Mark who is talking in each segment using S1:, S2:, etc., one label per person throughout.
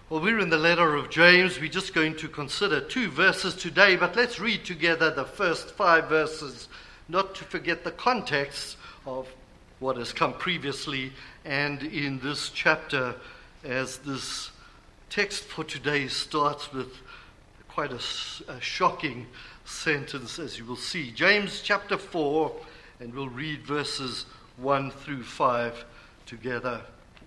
S1: Well, we're in the letter of James. We're just going to consider 2 verses today, but let's read together the first 5 verses, not to forget the context of what has come previously and in this chapter, as this text for today starts with quite a shocking sentence, as you will see. James chapter 4, and we'll read verses 1 through 5 together.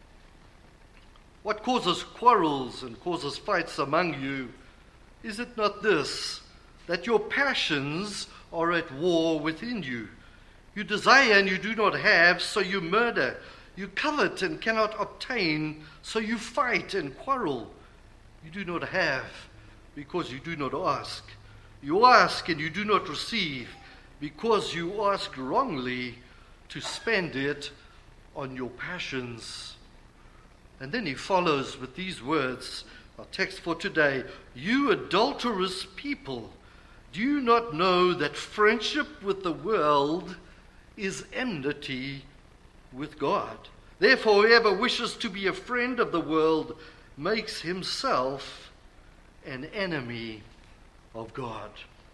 S1: What causes quarrels and causes fights among you? Is it not this, that your passions are at war within you? You desire and you do not have, so you murder. You covet and cannot obtain, so you fight and quarrel. You do not have, because you do not ask. You ask and you do not receive, because you ask wrongly to spend it on your passions. And then he follows with these words, our text for today. You adulterous people, do you not know that friendship with the world is enmity with God? Therefore, whoever wishes to be a friend of the world makes himself an enemy of God.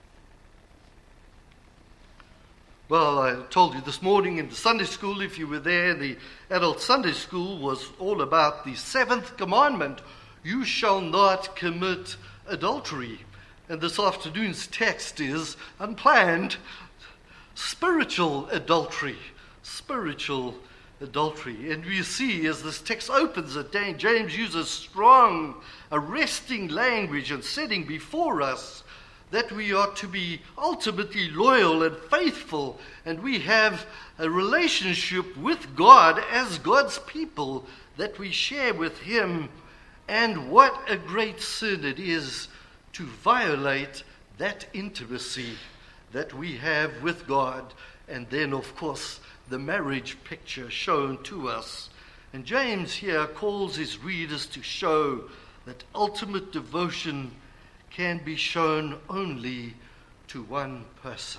S1: Well, I told you this morning in the Sunday school, if you were there, the adult Sunday school was all about the 7th commandment, you shall not commit adultery. And this afternoon's text is unplanned, spiritual adultery. Spiritual adultery. And we see as this text opens it, James uses strong, arresting language and setting before us that we are to be ultimately loyal and faithful, and we have a relationship with God as God's people that we share with Him. And what a great sin it is to violate that intimacy that we have with God. And then, of course, the marriage picture shown to us. And James here calls his readers to show that ultimate devotion can be shown only to one person.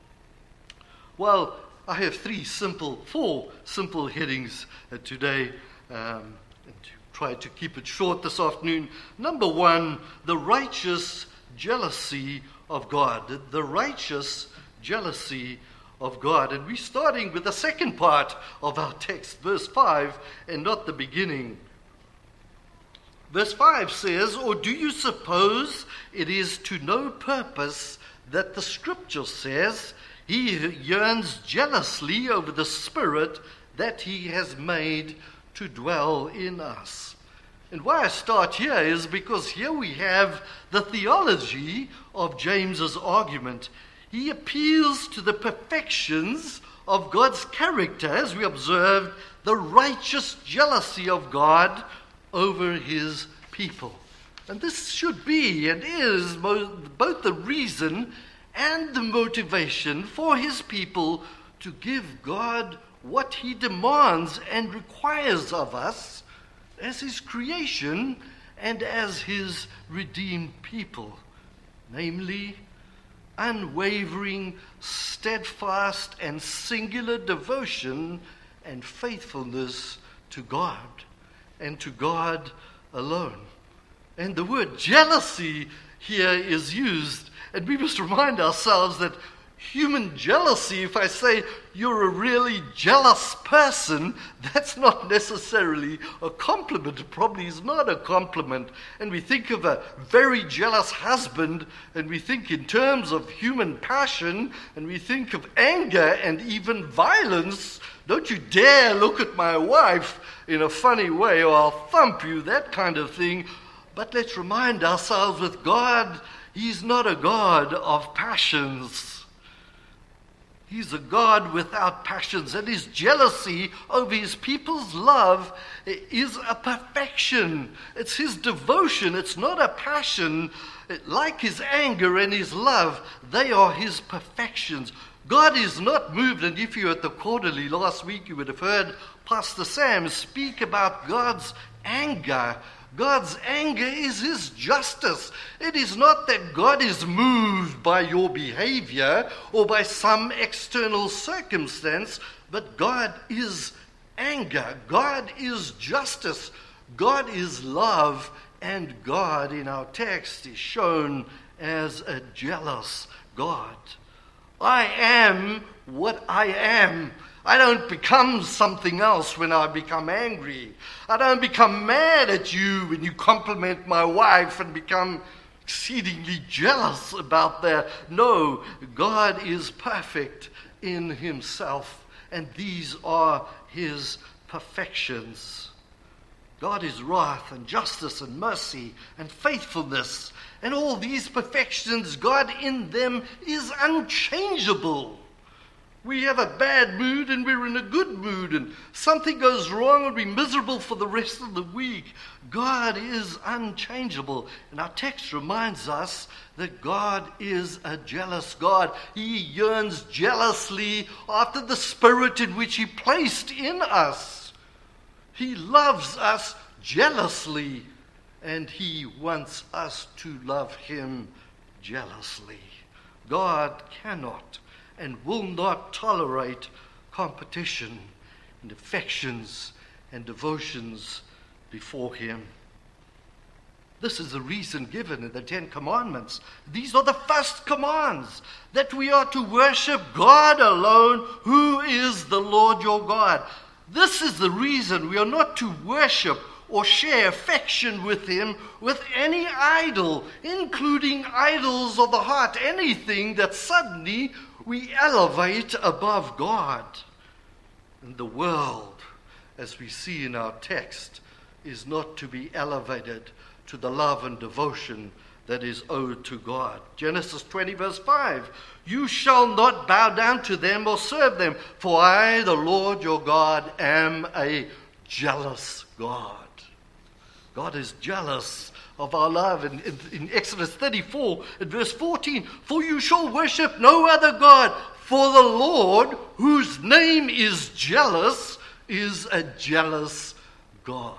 S1: Well, I have 4 simple headings today, and to try to keep it short this afternoon. Number 1, the righteous jealousy of God. The righteous jealousy of God. And we're starting with the second part of our text, verse 5, and not the beginning. Verse 5 says, or do you suppose it is to no purpose that the scripture says, he yearns jealously over the Spirit that he has made to dwell in us? And why I start here is because here we have the theology of James's argument. He appeals to the perfections of God's character, as we observed, the righteous jealousy of God over his people. And this should be and is both the reason and the motivation for his people to give God what he demands and requires of us as his creation and as his redeemed people, namely unwavering, steadfast, and singular devotion and faithfulness to God, and to God alone. And the word jealousy here is used, and we must remind ourselves that human jealousy, if I say you're a really jealous person, that's not necessarily a compliment. It probably is not a compliment. And we think of a very jealous husband, and we think in terms of human passion, and we think of anger and even violence. Don't you dare look at my wife in a funny way, or I'll thump you, that kind of thing. But let's remind ourselves with God, He's not a God of passions. He's a God without passions, and his jealousy over his people's love is a perfection. It's his devotion. It's not a passion. Like his anger and his love, they are his perfections. God is not moved, and if you were at the quarterly last week, you would have heard Pastor Sam speak about God's anger. God's anger is his justice. It is not that God is moved by your behavior or by some external circumstance, but God is anger. God is justice. God is love, And God in our text is shown as a jealous God. I am what I am. I don't become something else when I become angry. I don't become mad at you when you compliment my wife and become exceedingly jealous about that. No, God is perfect in himself, and these are his perfections. God is wrath and justice and mercy and faithfulness, and all these perfections, God in them is unchangeable. We have a bad mood and we're in a good mood, and something goes wrong and we're miserable for the rest of the week. God is unchangeable, and our text reminds us that God is a jealous God. He yearns jealously after the spirit in which he placed in us. He loves us jealously, and he wants us to love him jealously. God cannot and will not tolerate competition and affections and devotions before him. This is the reason given in the Ten Commandments. These are the first commands, that we are to worship God alone, who is the Lord your God. This is the reason we are not to worship or share affection with him with any idol, including idols of the heart, anything that suddenly we elevate above God. And the world, as we see in our text, is not to be elevated to the love and devotion that is owed to God. Genesis 20 verse 5, you shall not bow down to them or serve them, for I, the Lord your God, am a jealous God. God is jealous of our love. In Exodus 34, at verse 14, for you shall worship no other God, for the Lord, whose name is jealous, is a jealous God.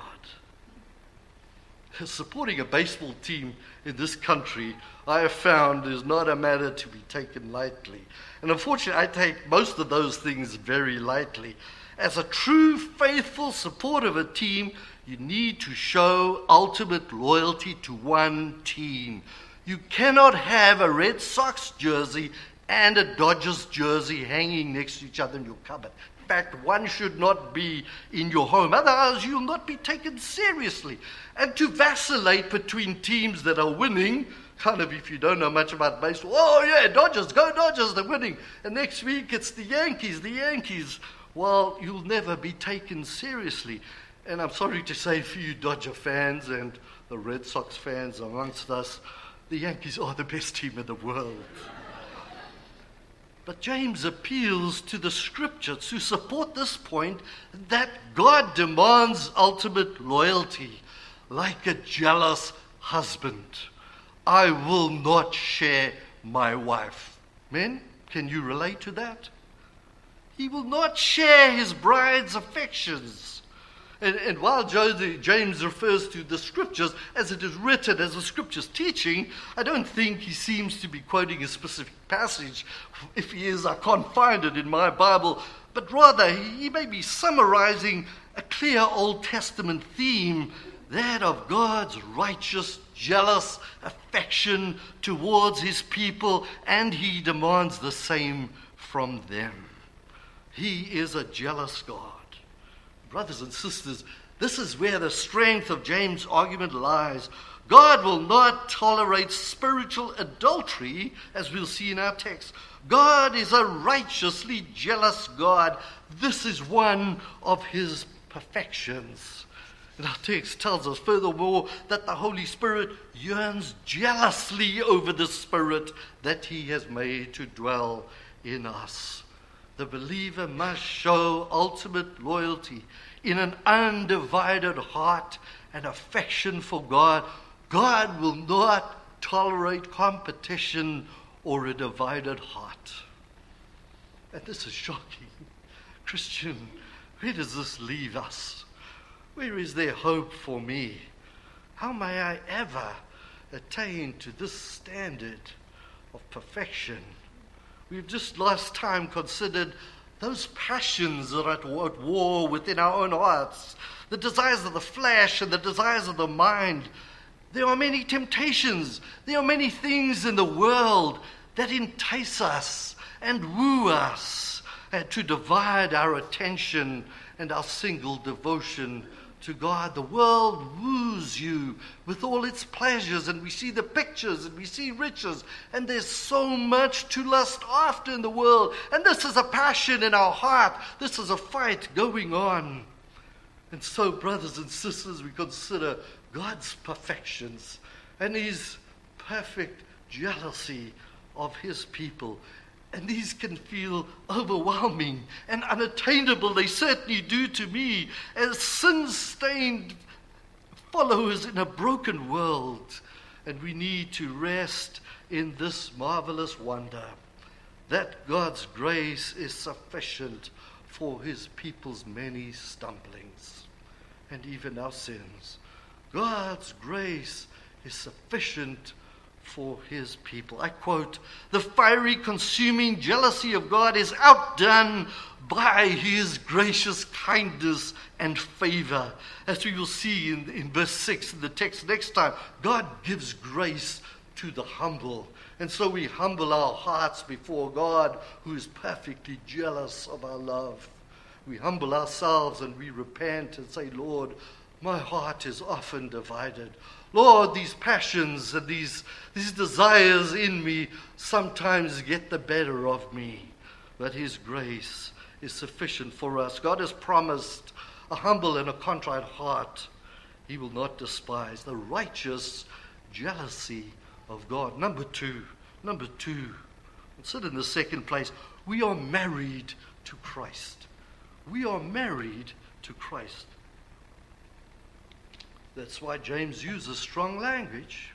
S1: Supporting a baseball team in this country, I have found, is not a matter to be taken lightly. And unfortunately, I take most of those things very lightly. As a true, faithful supporter of a team, you need to show ultimate loyalty to one team. You cannot have a Red Sox jersey and a Dodgers jersey hanging next to each other in your cupboard. In fact, one should not be in your home. Otherwise, you'll not be taken seriously. And to vacillate between teams that are winning, kind of if you don't know much about baseball, oh yeah, Dodgers, go Dodgers, they're winning. And next week it's the Yankees. Well, you'll never be taken seriously. And I'm sorry to say for you Dodger fans and the Red Sox fans amongst us, the Yankees are the best team in the world. But James appeals to the scriptures to support this point that God demands ultimate loyalty, like a jealous husband. I will not share my wife. Men, can you relate to that? He will not share his bride's affections. And while James refers to the scriptures as it is written, as the scriptures teaching, I don't think he seems to be quoting a specific passage. If he is, I can't find it in my Bible. But rather, he may be summarizing a clear Old Testament theme, that of God's righteous, jealous affection towards his people, and he demands the same from them. He is a jealous God. Brothers and sisters, this is where the strength of James' argument lies. God will not tolerate spiritual adultery, as we'll see in our text. God is a righteously jealous God. This is one of his perfections. And our text tells us furthermore that the Holy Spirit yearns jealously over the Spirit that he has made to dwell in us. The believer must show ultimate loyalty in an undivided heart and affection for God. God will not tolerate competition or a divided heart. And this is shocking. Christian, where does this leave us? Where is there hope for me? How may I ever attain to this standard of perfection? We've just last time considered those passions that are at war within our own hearts, the desires of the flesh and the desires of the mind. There are many temptations. There are many things in the world that entice us and woo us to divide our attention and our single devotion to God. The world woos you with all its pleasures, and we see the pictures and we see riches, and there's so much to lust after in the world. And this is a passion in our heart. This is a fight going on. And so, brothers and sisters, we consider God's perfections and his perfect jealousy of his people. And these can feel overwhelming and unattainable. They certainly do to me, as sin-stained followers in a broken world. And we need to rest in this marvelous wonder that God's grace is sufficient for his people's many stumblings and even our sins. God's grace is sufficient for his people. I quote, "The fiery, consuming jealousy of God is outdone by his gracious kindness and favor." As we will see in verse 6 in the text next time, God gives grace to the humble. And so we humble our hearts before God, who is perfectly jealous of our love. We humble ourselves and we repent and say, "Lord, my heart is often divided. Lord, these passions and these desires in me sometimes get the better of me." But his grace is sufficient for us. God has promised a humble and a contrite heart he will not despise. The righteous jealousy of God. Number two, let's sit in the second place. We are married to Christ. We are married to Christ. That's why James uses strong language.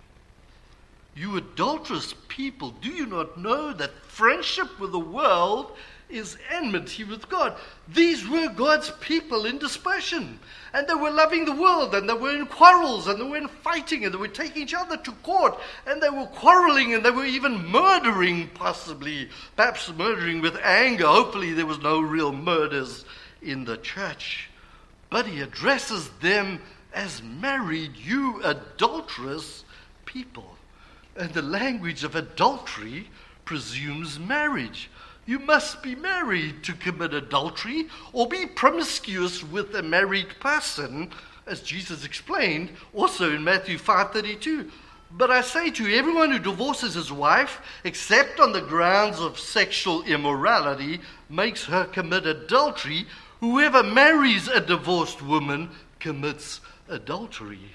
S1: "You adulterous people, do you not know that friendship with the world is enmity with God?" These were God's people in dispersion, and they were loving the world, and they were in quarrels, and they were in fighting, and they were taking each other to court, and they were quarreling, and they were even murdering, possibly, perhaps murdering with anger. Hopefully there was no real murders in the church. But he addresses them as married, "You adulterous people." And the language of adultery presumes marriage. You must be married to commit adultery or be promiscuous with a married person, as Jesus explained also in Matthew 5:32. "But I say to you, everyone who divorces his wife, except on the grounds of sexual immorality, makes her commit adultery. Whoever marries a divorced woman commits adultery."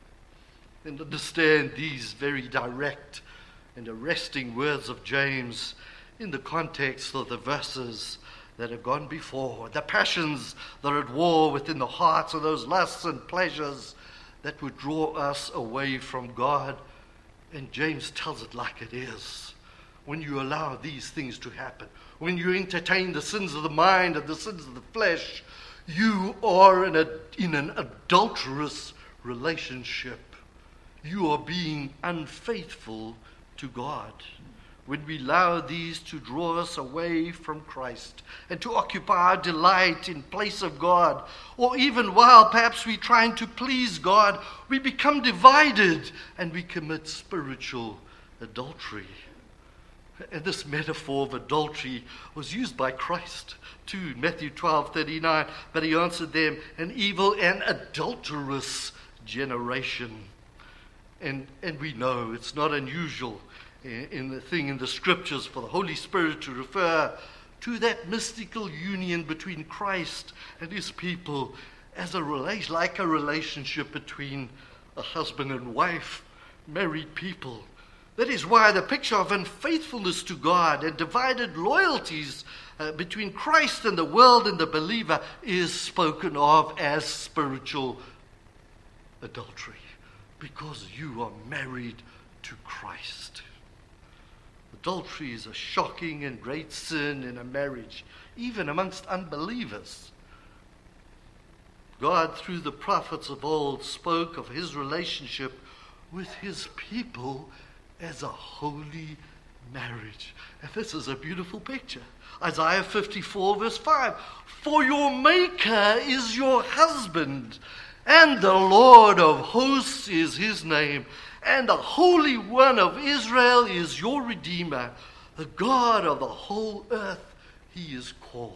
S1: And understand these very direct and arresting words of James in the context of the verses that have gone before. The passions that are at war within the hearts of those lusts and pleasures that would draw us away from God. And James tells it like it is. When you allow these things to happen, when you entertain the sins of the mind and the sins of the flesh, you are in an adulterous relationship. You are being unfaithful to God. When we allow these to draw us away from Christ and to occupy our delight in place of God, or even while perhaps we're trying to please God, we become divided and we commit spiritual adultery. And this metaphor of adultery was used by Christ too, Matthew 12:39. "But he answered them, an evil and adulterous generation." And we know it's not unusual in the scriptures for the Holy Spirit to refer to that mystical union between Christ and his people as like a relationship between a husband and wife, married people. That is why the picture of unfaithfulness to God and divided loyalties between Christ and the world and the believer is spoken of as spiritual adultery, because you are married to Christ. Adultery is a shocking and great sin in a marriage, even amongst unbelievers. God, through the prophets of old, spoke of his relationship with his people as a holy marriage. And this is a beautiful picture. Isaiah 54 verse 5. "For your maker is your husband, And the Lord of hosts is his name, and the Holy One of Israel is your Redeemer. The God of the whole earth he is called.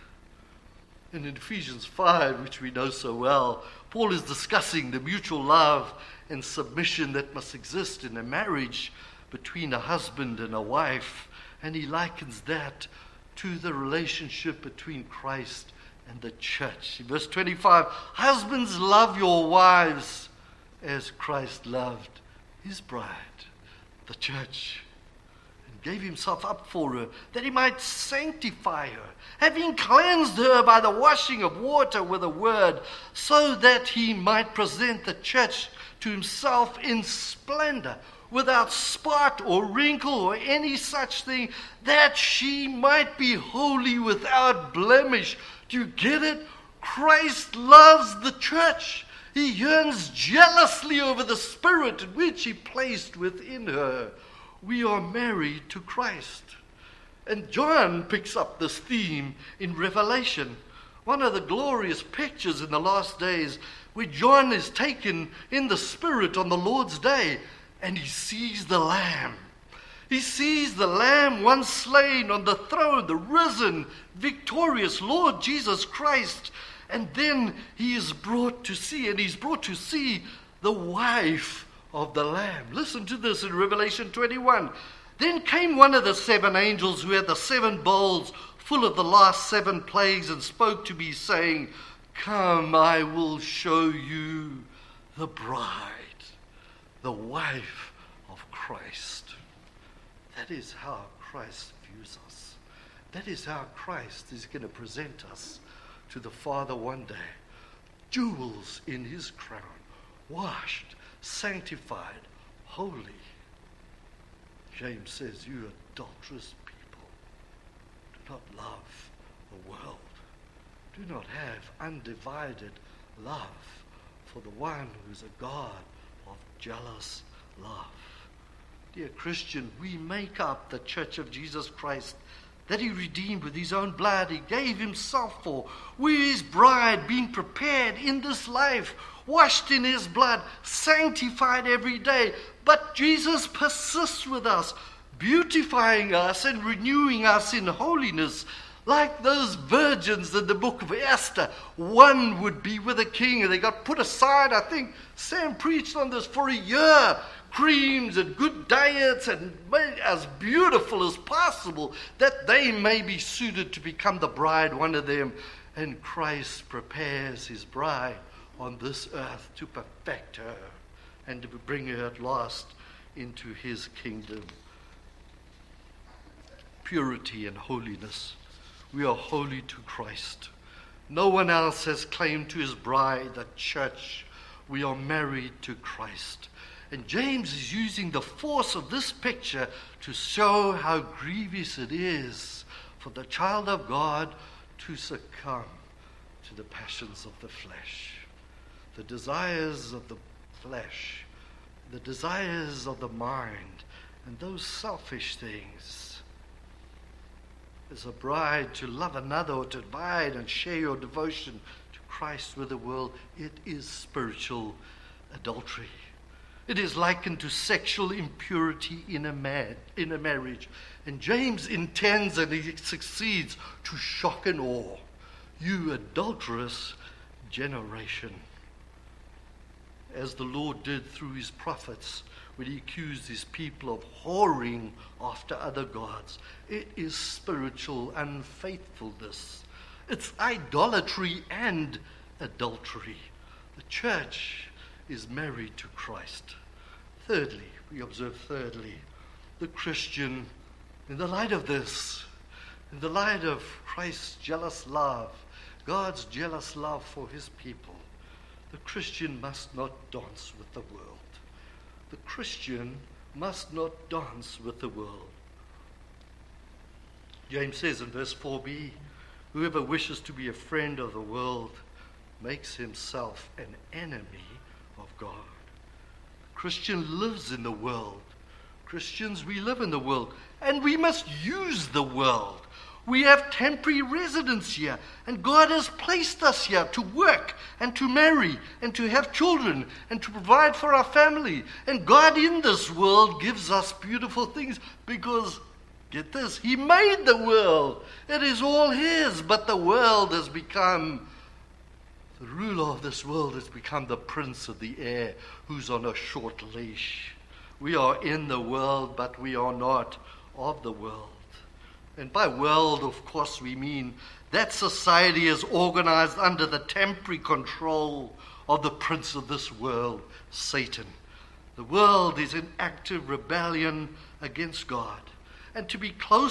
S1: And in Ephesians 5, which we know so well, Paul is discussing the mutual love and submission that must exist in a marriage between a husband and a wife. And he likens that to the relationship between Christ and the church. In verse 25, husbands, love your wives as Christ loved his bride, the church, and gave himself up for her, that he might sanctify her, having cleansed her by the washing of water with the word, so that he might present the church to himself in splendor, without spot or wrinkle or any such thing, that she might be holy without blemish. Do you get it? Christ loves the church. He yearns jealously over the spirit in which he placed within her. We are married to Christ. And John picks up this theme in Revelation, one of the glorious pictures in the last days, where John is taken in the spirit on the Lord's day, and he sees the Lamb. He sees the Lamb once slain on the throne, the risen, victorious Lord Jesus Christ. And then he is brought to see, and he's brought to see the wife of the Lamb. Listen to this in Revelation 21. Then came one of the seven angels who had the seven bowls full of the last seven plagues, and spoke to me, saying, Come, I will show you the bride, the wife of Christ. That is how Christ views us. That is how Christ is going to present us to the Father one day. Jewels in his crown, washed, sanctified, holy. James says, you adulterous people, do not love the world. Do not have undivided love for the one who is a God of jealous love. Dear Christian, we make up the church of Jesus Christ that he redeemed with his own blood. He gave himself for. We, his bride, being prepared in this life, washed in his blood, sanctified every day. But Jesus persists with us, beautifying us and renewing us in holiness. Like those virgins in the book of Esther, one would be with a king, and they got put aside. I think Sam preached on this for a year. Creams and good diets and made as beautiful as possible, that they may be suited to become the bride, one of them. And Christ prepares his bride on this earth to perfect her and to bring her at last into his kingdom. Purity and holiness. We are holy to Christ. No one else has claim to his bride, the church. We are married to Christ. And James is using the force of this picture to show how grievous it is for the child of God to succumb to the passions of the flesh, the desires of the flesh, the desires of the mind, and those selfish things. As a bride, to love another or to abide and share your devotion to Christ with the world, it is spiritual adultery. It is likened to sexual impurity in a marriage. And James intends, and he succeeds, to shock and awe. You adulterous generation. As the Lord did through his prophets when he accused his people of whoring after other gods. It is spiritual unfaithfulness. It's idolatry and adultery. The church is married to Christ. Thirdly, we observe the Christian, in the light of this, in the light of Christ's jealous love, God's jealous love for his people, the Christian must not dance with the world. The Christian must not dance with the world. James says in verse 4b, whoever wishes to be a friend of the world makes himself an enemy of God. The Christian lives in the world. Christians, we live in the world, and we must use the world. We have temporary residence here, and God has placed us here to work and to marry and to have children and to provide for our family. And God in this world gives us beautiful things because, get this, He made the world. It is all His, but the world has become, the ruler of this world has become the prince of the air who's on a short leash. We are in the world, but we are not of the world. And by world, of course, we mean that society is organized under the temporary control of the prince of this world, Satan. The world is in active rebellion against God. And to be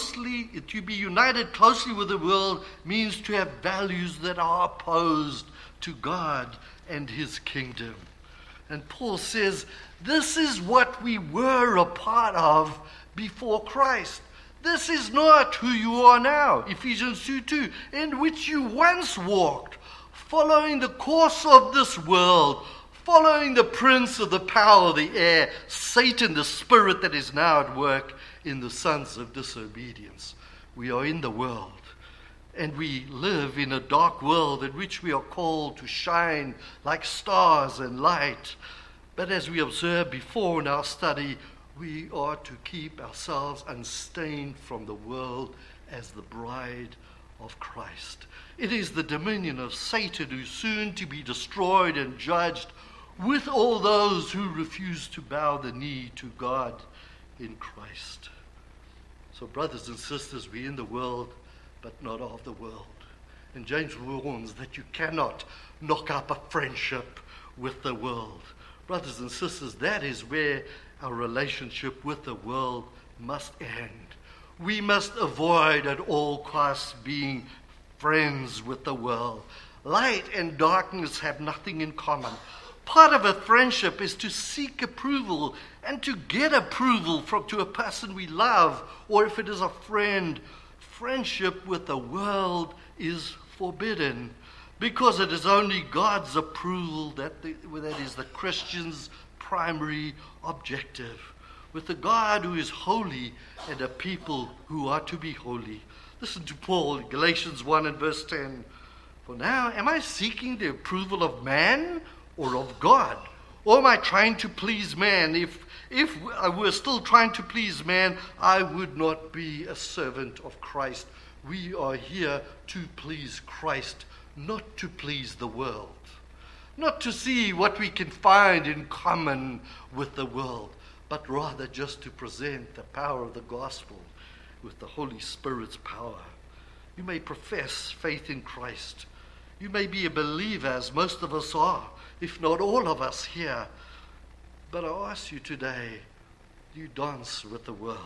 S1: united closely with the world means to have values that are opposed to God and His kingdom. And Paul says, this is what we were a part of before Christ. This is not who you are now, Ephesians 2:2, in which you once walked, following the course of this world, following the prince of the power of the air, Satan, the spirit that is now at work in the sons of disobedience. We are in the world, and we live in a dark world in which we are called to shine like stars and light. But as we observed before in our study, we are to keep ourselves unstained from the world as the bride of Christ. It is the dominion of Satan who is soon to be destroyed and judged with all those who refuse to bow the knee to God in Christ. So brothers and sisters, we're in the world, but not of the world. And James warns that you cannot knock up a friendship with the world. Brothers and sisters, that is where our relationship with the world must end. We must avoid at all costs being friends with the world. Light and darkness have nothing in common. Part of a friendship is to seek approval and to get approval to a person we love, or if it is a friend. Friendship with the world is forbidden, because it is only God's approval that is the Christian's primary objective, with a God who is holy and a people who are to be holy. Listen to Paul in Galatians 1 and verse 10. For now, am I seeking the approval of man or of God? Or am I trying to please man? If I were still trying to please man, I would not be a servant of Christ. We are here to please Christ, not to please the world. Not to see what we can find in common with the world, but rather just to present the power of the gospel with the Holy Spirit's power. You may profess faith in Christ. You may be a believer, as most of us are, if not all of us here. But I ask you today, do you dance with the world?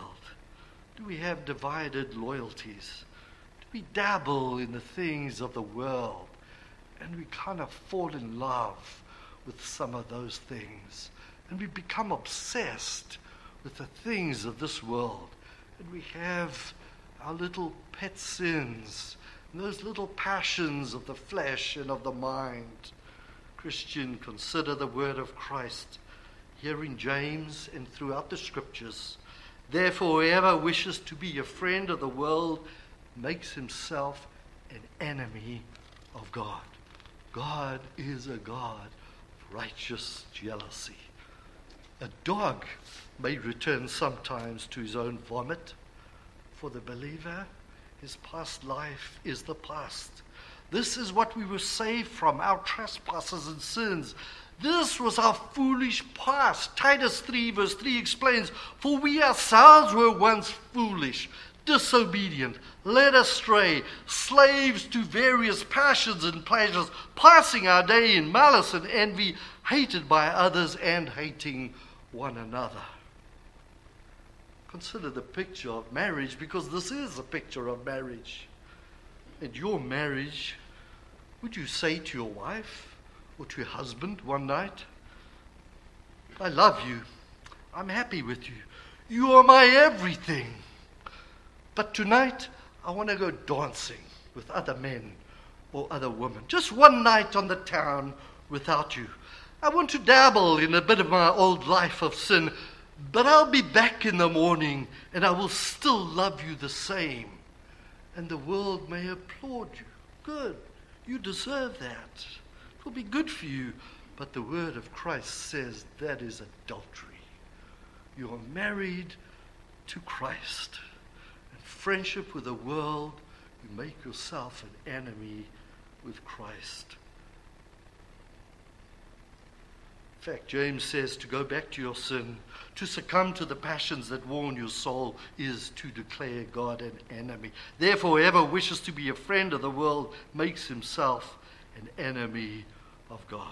S1: Do we have divided loyalties? Do we dabble in the things of the world? And we kind of fall in love with some of those things. And we become obsessed with the things of this world. And we have our little pet sins, and those little passions of the flesh and of the mind. Christian, consider the word of Christ here in James and throughout the scriptures. Therefore, whoever wishes to be a friend of the world makes himself an enemy of God. God is a God of righteous jealousy. A dog may return sometimes to his own vomit. For the believer, his past life is the past. This is what we were saved from, our trespasses and sins. This was our foolish past. Titus 3 verse 3 explains, for we ourselves were once foolish, disobedient, led astray, slaves to various passions and pleasures, passing our day in malice and envy, hated by others and hating one another. Consider the picture of marriage, because this is a picture of marriage. And your marriage, would you say to your wife or to your husband one night, I love you, I'm happy with you, you are my everything, but tonight I want to go dancing with other men or other women, just one night on the town without you. I want to dabble in a bit of my old life of sin, but I'll be back in the morning and I will still love you the same. and the world may applaud you. Good. You deserve that. It will be good for you. But the word of Christ says that is adultery. You are married to Christ. And friendship with the world, you make yourself an enemy with Christ. In fact, James says to go back to your sin, to succumb to the passions that warn your soul, is to declare God an enemy. Therefore, whoever wishes to be a friend of the world makes himself an enemy of God.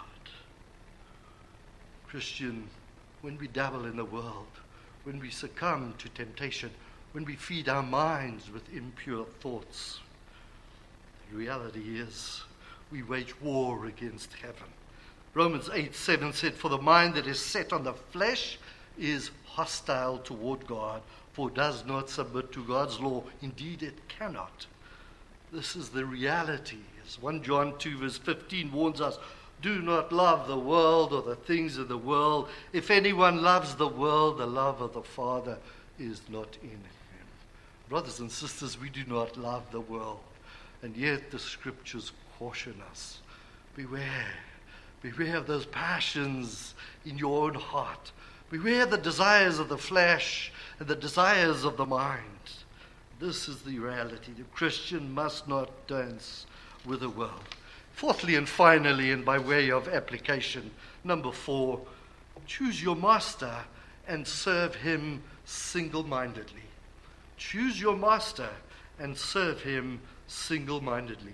S1: Christian, when we dabble in the world, when we succumb to temptation, when we feed our minds with impure thoughts, the reality is we wage war against heaven. Romans 8:7 said, "For the mind that is set on the flesh is hostile toward God, for it does not submit to God's law. Indeed, it cannot." This is the reality. As 1 John 2 verse 15 warns us, "Do not love the world or the things of the world. If anyone loves the world, the love of the Father is not in him." Brothers and sisters, we do not love the world. And yet the scriptures caution us. Beware. Beware of those passions in your own heart. Beware the desires of the flesh and the desires of the mind. This is the reality. The Christian must not dance with the world. Fourthly and finally, and by way of application, number 4, choose your master and serve him single-mindedly. Choose your master and serve him single-mindedly.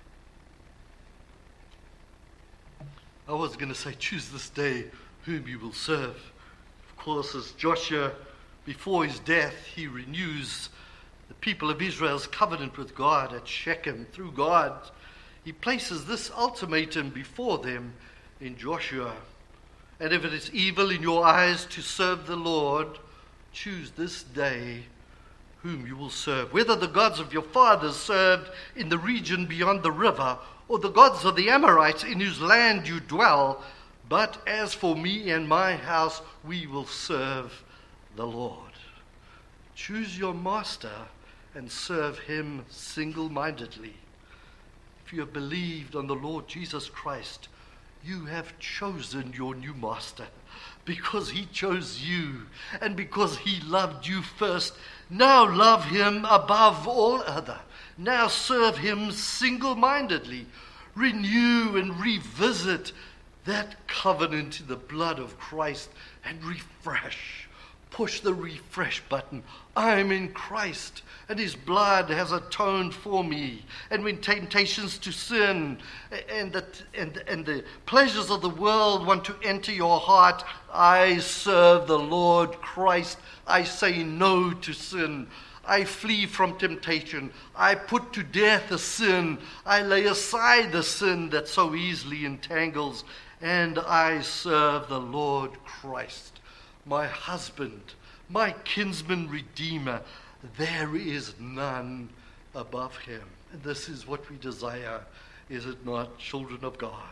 S1: I was going to say, choose this day whom you will serve. Of course, as Joshua, before his death, he renews the people of Israel's covenant with God at Shechem through God. He places this ultimatum before them in Joshua. "And if it is evil in your eyes to serve the Lord, choose this day whom you will serve, whether the gods of your fathers served in the region beyond the river, or the gods of the Amorites in whose land you dwell. But as for me and my house, we will serve the Lord." Choose your master and serve him single-mindedly. If you have believed on the Lord Jesus Christ, you have chosen your new master because he chose you and because he loved you first. Now love him above all other. Now serve him single-mindedly. Renew and revisit that covenant in the blood of Christ and refresh. Push the refresh button. I'm in Christ, and his blood has atoned for me. And when temptations to sin and the pleasures of the world want to enter your heart, I serve the Lord Christ. I say no to sin. I flee from temptation. I put to death the sin. I lay aside the sin that so easily entangles, and I serve the Lord Christ, my husband, my kinsman redeemer. There is none above him. And this is what we desire, is it not, children of God?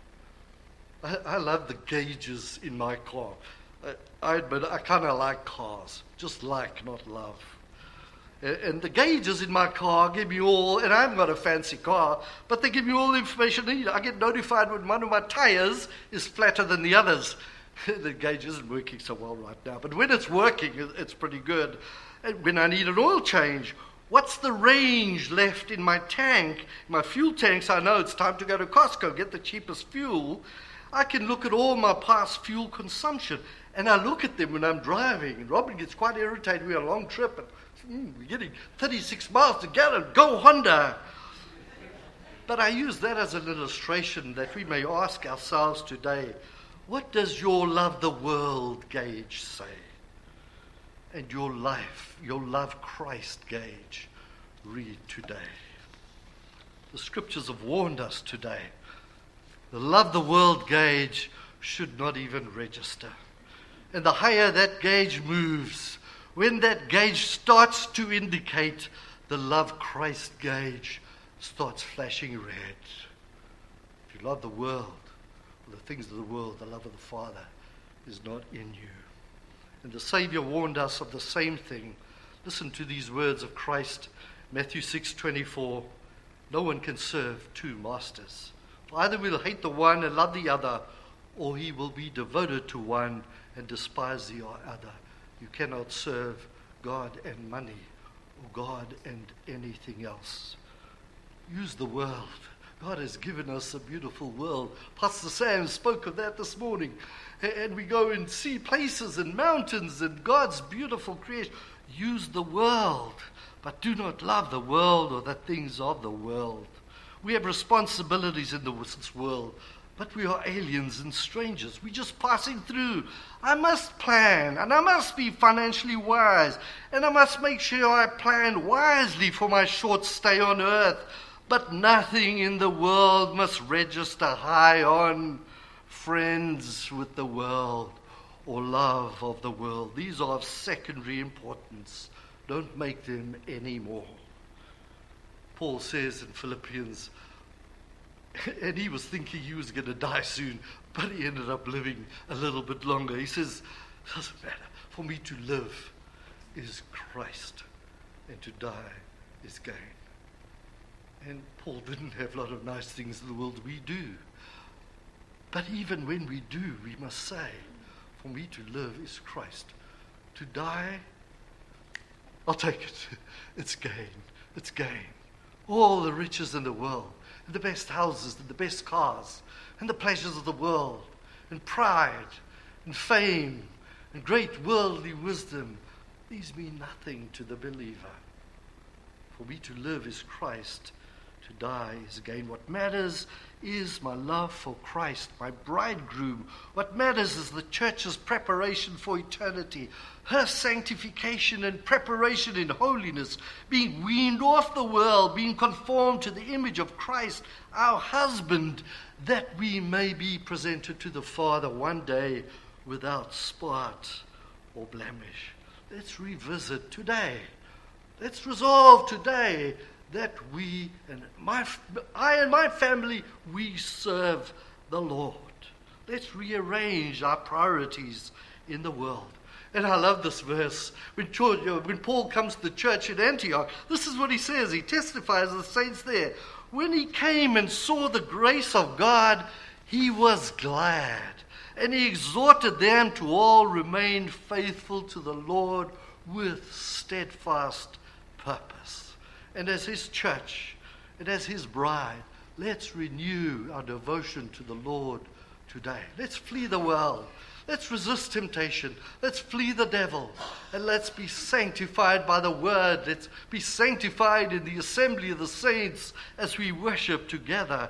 S1: I love the gauges in my car. I admit I kind of like cars, just like, not love. And the gauges in my car give me all, and I haven't got a fancy car, but they give me all the information I need. I get notified when one of my tires is flatter than the others. The gauge isn't working so well right now, but when it's working, it's pretty good. And when I need an oil change, what's the range left in my tank, my fuel tank, so I know it's time to go to Costco, get the cheapest fuel. I can look at all my past fuel consumption, and I look at them when I'm driving, and Robin gets quite irritated. We're on a long trip, and we're getting 36 miles to gallon. Go Honda! But I use that as an illustration that we may ask ourselves today, what does your love the world gauge say? And your life, your love Christ gauge, read today. The scriptures have warned us today. The love the world gauge should not even register. And the higher that gauge moves, when that gauge starts to indicate, the love Christ gauge starts flashing red. If you love the world, or the things of the world, the love of the Father is not in you. And the Savior warned us of the same thing. Listen to these words of Christ Matthew 6:24, no one can serve two masters. Either will hate the one and love the other, or he will be devoted to one and despise the other. You cannot serve God and money, or God and anything else. Use the world. God has given us a beautiful world. Pastor Sam spoke of that this morning. And we go and see places and mountains and God's beautiful creation. Use the world, but do not love the world or the things of the world. We have responsibilities in this world, but we are aliens and strangers. We're just passing through. I must plan, and I must be financially wise, and I must make sure I plan wisely for my short stay on earth. But nothing in the world must register high on friends with the world or love of the world. These are of secondary importance. Don't make them any more. Paul says in Philippians, and he was thinking he was going to die soon, but he ended up living a little bit longer. He says, it doesn't matter. For me to live is Christ, and to die is gain. And Paul didn't have a lot of nice things in the world. We do. But even when we do, we must say, for me to live is Christ. To die, I'll take it. It's gain. It's gain. All the riches in the world, and the best houses, and the best cars, and the pleasures of the world, and pride, and fame, and great worldly wisdom, these mean nothing to the believer. For me to live is Christ. To die is gain. What matters is my love for Christ, my bridegroom. What matters is the church's preparation for eternity, her sanctification and preparation in holiness, being weaned off the world, being conformed to the image of Christ, our husband, that we may be presented to the Father one day without spot or blemish. Let's revisit today. Let's resolve today that I and my family, we serve the Lord. Let's rearrange our priorities in the world. And I love this verse. When Paul comes to the church in Antioch, this is what he says. He testifies to the saints there. When he came and saw the grace of God, he was glad. And he exhorted them to all remain faithful to the Lord with steadfast purpose. And as his church, and as his bride, let's renew our devotion to the Lord today. Let's flee the world. Let's resist temptation. Let's flee the devil. And let's be sanctified by the word. Let's be sanctified in the assembly of the saints as we worship together.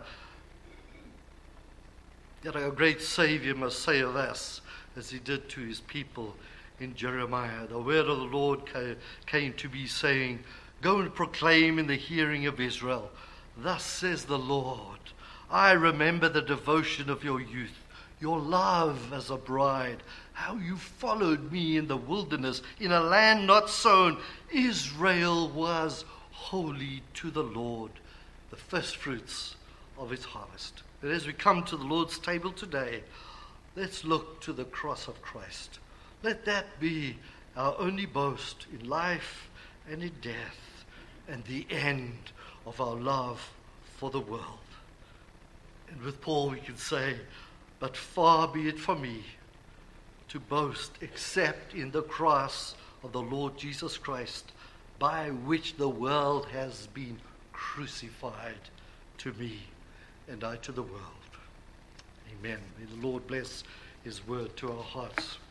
S1: That our great Savior must say of us, as he did to his people in Jeremiah. The word of the Lord came to me saying, go and proclaim in the hearing of Israel, thus says the Lord, I remember the devotion of your youth, your love as a bride, how you followed me in the wilderness, in a land not sown. Israel was holy to the Lord, the first fruits of his harvest. And as we come to the Lord's table today, let's look to the cross of Christ. Let that be our only boast in life and in death, and the end of our love for the world. And with Paul we can say, but far be it from me to boast except in the cross of the Lord Jesus Christ, by which the world has been crucified to me and I to the world. Amen. May the Lord bless his word to our hearts.